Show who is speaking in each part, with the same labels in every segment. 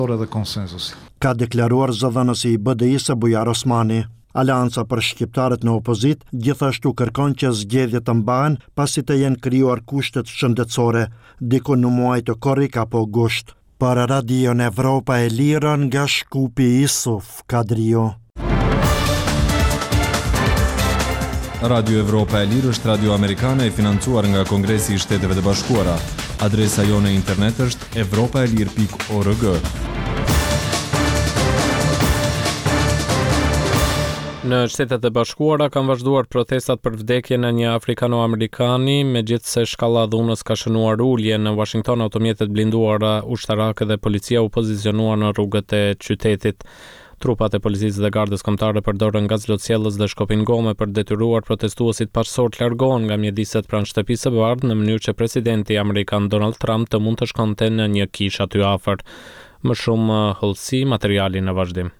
Speaker 1: Dhe konsensusi.
Speaker 2: Ka deklaruar zëdhënësi i BDI-së Bujar Osmani. Alianca për shqiptarët në opozit gjithashtu kërkon që zgjedhjet të mbahen pasi të jenë krijuar kushtet shëndetësore, diku në muaj të korrik apo gusht. Për Radion Evropa e Lirë nga Shkupi Isuf Kadrio.
Speaker 3: Radio Evropa e Lirë është radio amerikane e financuar nga Kongresi i Shteteve të Bashkuara. Adresa jone internet është evropaelir.org.
Speaker 4: Në Shtetet e Bashkuara kanë vazhduar protestat për vdekjen e një afrikano-amerikani, megjithse shkalla e dhunës ka shënuar ulje. Në Washington automjetet blinduara ushtarake dhe policia u pozicionuan në rrugët e qytetit. Trupat e policisë dhe gardës kombëtare përdorën gazlotësjellës dhe shkopin gome për detyruar protestuesit paqësor të largohen nga mjediset pranë shtëpisë së bardhë në mënyrë që presidenti amerikan Donald Trump të mund të shkonte në një kishë aty afër. Më shumë hollësi materiali në vazhdim.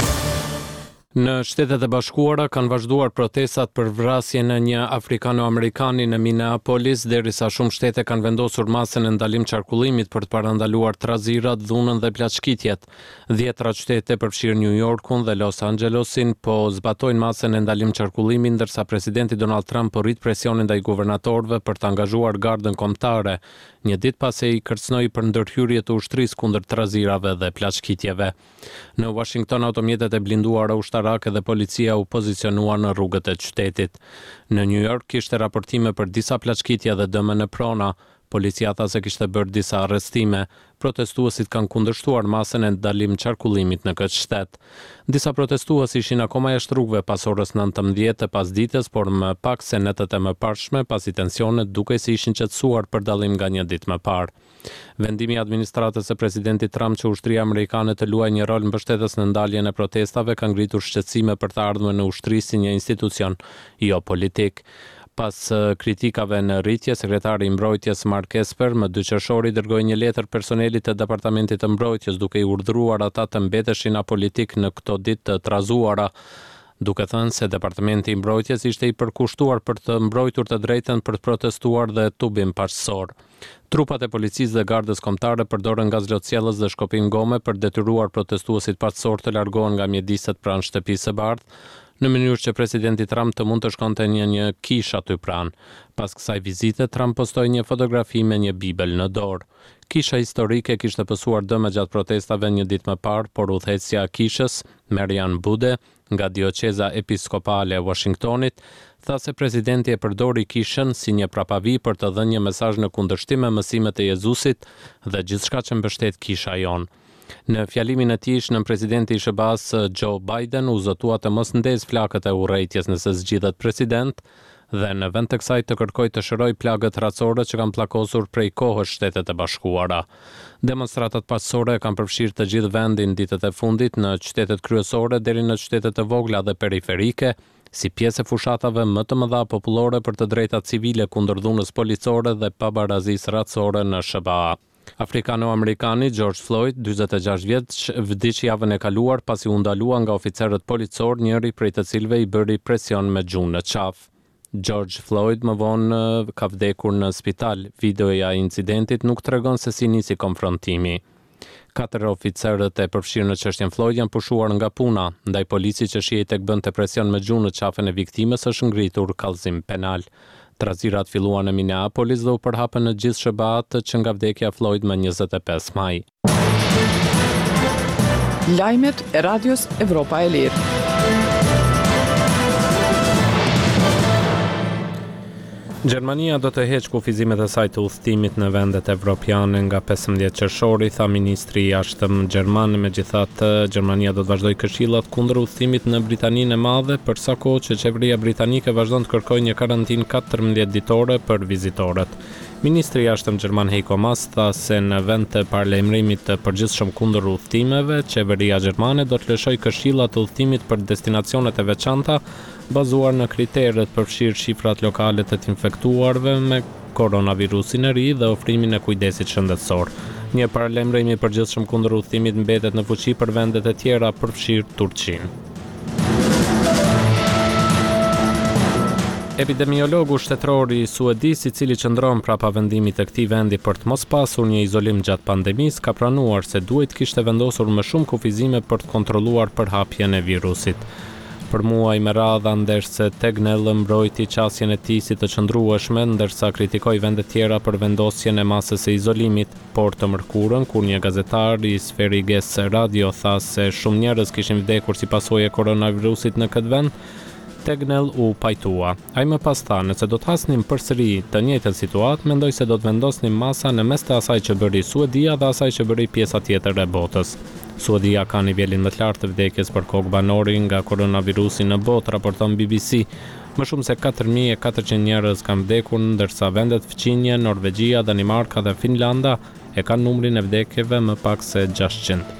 Speaker 4: Në Shtetet e Bashkuara kanë vazhduar protestat për vrasjen e një afrikano-amerikani në Minneapolis, derisa shumë shtete kanë vendosur masën e ndalim qarkullimit për të parandaluar trazirat, dhunën dhe plaçkitjet. 10 shtete përfshirë New Yorkun dhe Los Angelesin po zbatojnë masën e ndalim qarkullimi, ndërsa presidenti Donald Trump po rrit presionin ndaj guvernatorëve për të angazhuar gardën kombëtare, një ditë pas e i kërcënoi për ndërhyrje të ushtrisë kundër trazirave dhe plaçkitjeve. Në Washington automjetet e blinduara ushtarake dhe policia u pozicionuan në rrugët e qytetit. Në New York kishte raportime për disa plaçkitje dhe dëme në prona. Policia tha se kishte bërë disa arrestime. Protestuesit kanë kundërshtuar masën e ndalim qarkullimit në këtë shtet. Disa protestues ishin akoma jashtë rrugëve pas orës 19 të pasdites, por më pak se netët e mëparshme, pasi tensionet dukej se ishin qetësuar për dallim nga një ditë më parë. Vendimi i administratës së presidentit Trump që ushtria amerikane të luajë një rol mbështetës në ndaljen e protestave ka ngritur shqetësime për të ardhmen në ushtri si një institucion jo politik. Pas kritikave në rritje, sekretari i mbrojtjes Mark Esper më 2 qershori dërgoi një letër personelit të departamentit të mbrojtjes duke i urdhëruar ata të mbeteshin apolitik në këto ditë të trazuara, duke thënë se departamenti i mbrojtjes ishte i përkushtuar për të mbrojtur të drejtën për të protestuar dhe tubim paqësor. Trupat e policisë dhe gardës kombëtare përdorën gazlotësjellës dhe shkopin gome për detyruar protestuesit paqësor të largohen nga mjediset pranë shtëpisë së bardhë, në mënyrë që presidenti Trump të mund të shkonte në një kishë aty pranë. Pas kësaj vizite, Trump postoi një fotografi me një bibel në dorë. Kisha historike kishte pësuar dëme gjatë protestave një ditë më parë, por udhëheqësja e kishës, Marian Bude, nga Dioqeza Episkopale e Washingtonit, tha se presidenti e përdori kishën si një prapavi për të dhënë një mesazh në kundërshtim me mësimet e Jezusit dhe gjithçka që mbështet kisha jon. Në fjalimin e tij, nën presidenti i SBA-s Joe Biden u zotua të mos ndez flakët e urrëtijes nëse zgjidhet president dhe në vend të kësaj të kërkoi të shëroj plagët racore që kanë pllakosur prej kohësh Shtetet e Bashkuara. Demonstratat paqësore kanë përfshirë të gjithë vendin ditët e fundit në qytetet kryesore deri në qytetet e vogla dhe periferike, si pjesë e fushatave më të mëdha popullore për të drejtat civile kundër dhunës policore dhe pabarazisë racore në SBA. Afrikano-amerikani George Floyd, 46 vjeç, vdiq javën e kaluar pasi u ndalua nga oficerët policor, njëri prej të cilëve i bëri presion me gjunë në qafë. George Floyd më vonë ka vdekur në spital. Videoja e incidentit nuk tregon se si nisi konfrontimi. 4 oficerët e përfshirë në çështjen Floyd janë pushuar nga puna, ndaj polici që shihej tek bënte presion me gjunë në qafën e viktimës është ngritur kallëzim penal. Trazirat filluan në Minneapolis dhe u përhapën në gjithë SBA-t që nga vdekja Floyd më 25 maj.
Speaker 5: Lajmet e Radios Evropa e Lirë.
Speaker 4: Gjermania do të heqë kufizimet e saj të udhëtimit në vendet evropiane nga 15 qershori, tha ministri i jashtëm gjerman. Megjithatë, Gjermania do të vazhdojë këshillat kundër udhëtimit në Britaninë e Madhe, për sa kohë që qeveria britanike vazhdon të kërkojë një karantinë 14 ditore për vizitorët. Ministri i jashtëm gjerman Heiko Maas tha se në vend të paralajmërimit të përgjithshëm kundër udhëtimeve, qeveria gjermane do të lëshojë këshillat të udhëtimit për destinacionet e veçanta bazuar në kriteret përfshirë shifrat lokale të infektuarve me koronavirusin e ri dhe ofrimin e kujdesit shëndetësor. Një paralajmërim i përgjithshëm kundër udhëtimit mbetet në fuqi për vendet e tjera përfshirë Turqinë. Epidemiologu shtetëror i Suedisë, i cili qëndron prapa vendimit të këtij vendi për të mos pasur një izolim gjatë pandemisë, ka pranuar se duhet kishte vendosur më shumë kufizime për të kontrolluar përhapjen e virusit. Për muaj me radha, ndërse Tegnell mbrojti qasjen e tij si të qëndrueshme, ndërsa kritikoi vende tjera për vendosjen e masës së izolimit, por të mërkurën, kur një gazetar i Sveriges Radio tha se shumë njerëz kishin vdekur si pasojë e koronavirusit në këtë vend, Tegnell u pajtua. Ai më pas tha, nëse do të hasnim përsëri të njëjtën situatë, mendoj se do të vendosnim masa në mes të asaj që bëri Suedia dhe asaj që bëri pjesa tjetër e botës. Suedia ka nivelin më të lartë të vdekjes për kokë banori nga koronavirusi në botë, raporton BBC. Më shumë se 4.400 njerëz kanë vdekur, ndërsa vendet fqinje, Norvegjia, Danimarka dhe Finlanda e kanë numrin e vdekjeve më pak se 600.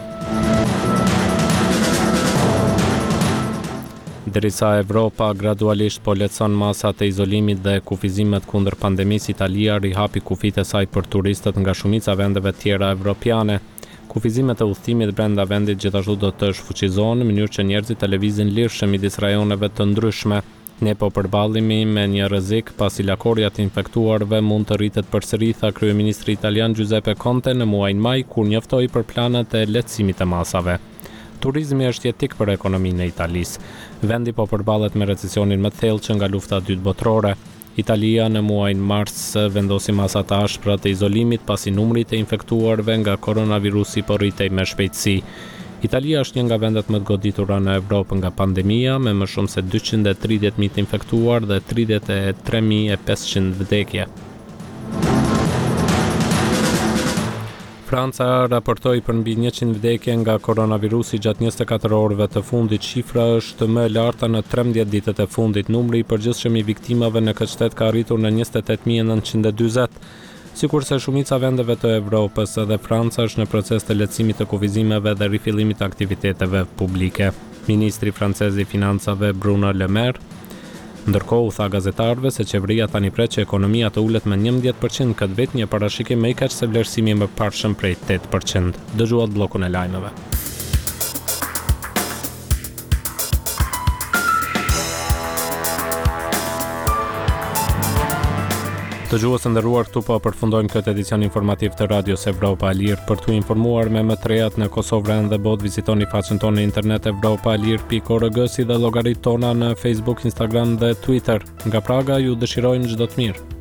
Speaker 4: Derisa Evropa gradualisht po lehtëson masat e izolimit dhe kufizimet kundër pandemisë, Italia rihapi kufit e saj për turistët nga shumica vendeve tjera evropiane. Kufizimet e udhëtimit brenda vendit gjithashtu do të shfuqizohen në mënyrë që njerëzit të lëvizin lirshëm midis rajoneve të ndryshme. Ne po përballemi me një rrezik pasi lakorja të infektuarve mund të rritet përsëri, tha kryeministri italian Giuseppe Conte në muajin maj, kur njoftoi për planet e lehtësimit të masave. Turizmi është jetik për ekonominë e Italisë. Vendi po përballet me recesionin më të thellë që nga lufta e dytë botërore. Italia në muajin mars vendosi masa të ashpra të izolimit pasi numri të infektuarve nga koronavirusi po rritej me shpejtësi. Italia është një nga vendet më të goditura në Evropë nga pandemia, me më shumë se 230.000 të infektuar dhe 33.500 vdekje. Franca raportoi për mbi 100 vdekje nga koronavirusi gjatë 24 orëve të fundit. Shifra është më e larta në 13 ditët e fundit. Numri i përgjithshëm i viktimave në këtë shtet ka arritur në 28.940. Sikurse shumica vendeve të Evropës, edhe Franca është në proces të lehtësimit të kufizimeve dhe rifillimit të aktiviteteve publike. Ministri francez i financave Bruno Le Maire ndërkohë u tha gazetarëve se qeveria tani pret që ekonomia të ulet me 11% këtë vit, një parashikim më i keq se vlerësimi më parshëm prej 8%. Dëgjuat bllokun e lajmeve. Dëgjues të nderuar, këtu po përfundojmë këtë edicion informativ të Radios Evropa e Lirë. Për t'u informuar me më të rejat në Kosovë dhe botë, vizitoni faqen tonë në internet evropaelir.org si dhe llogaritë tona në Facebook, Instagram dhe Twitter. Nga Praga ju dëshirojmë çdo të mirë.